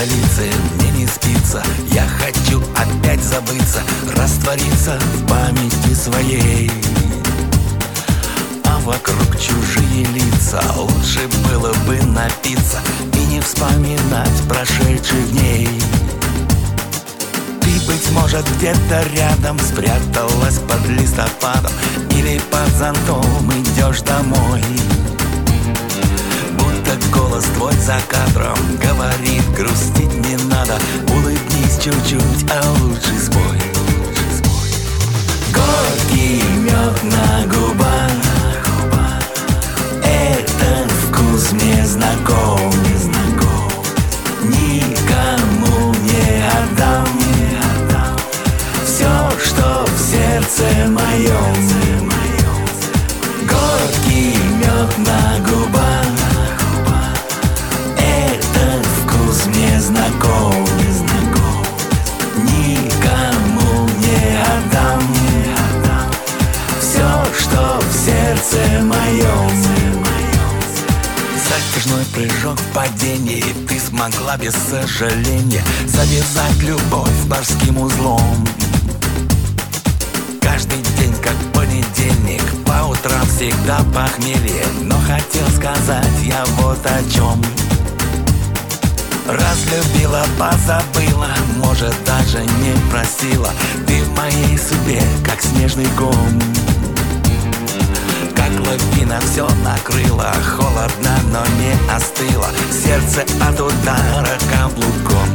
столице мне не спится. Я хочу опять забыться, раствориться в памяти своей. А вокруг чужие лица, лучше было бы напиться и не вспоминать прошедших дней. Ты, быть может, где-то рядом спряталась под листопадом или под зонтом идешь домой. Будто голос твой за кадром говорит: грустить не надо, улыбнись чуть-чуть, а лучше спой. Горький мед на губах, этот вкус мне знаком. Никому не отдам все, что в сердце моем. Горький мед на губах, этот вкус мне знаком. Никому не отдам все, что в сердце моем. Затяжной прыжок в падении, ты смогла без сожаления завязать любовь морским узлом. Каждый день как понедельник, по утрам всегда похмелье. Но хотел сказать я вот о чем. Разлюбила, позабыла, может даже не простила. Ты в моей судьбе как снежный ком. Как лавина все накрыла, холодно, но не остыло. Сердце от удара каблуком.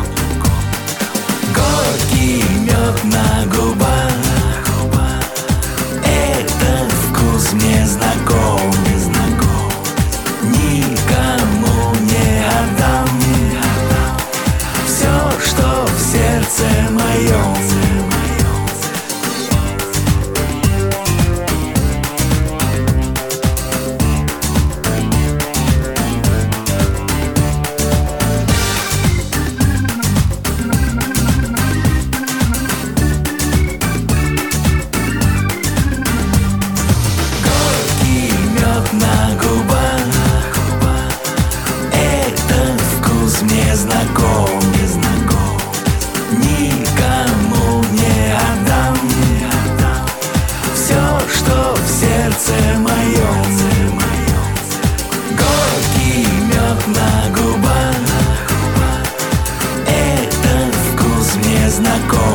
Горький мед на губах, этот вкус мне знаком. Никому не отдам все, что в сердце моем. На губах, этот вкус мне знаком. Никому не отдам все, что в сердце моем. Горький мед на губах, этот вкус мне знаком.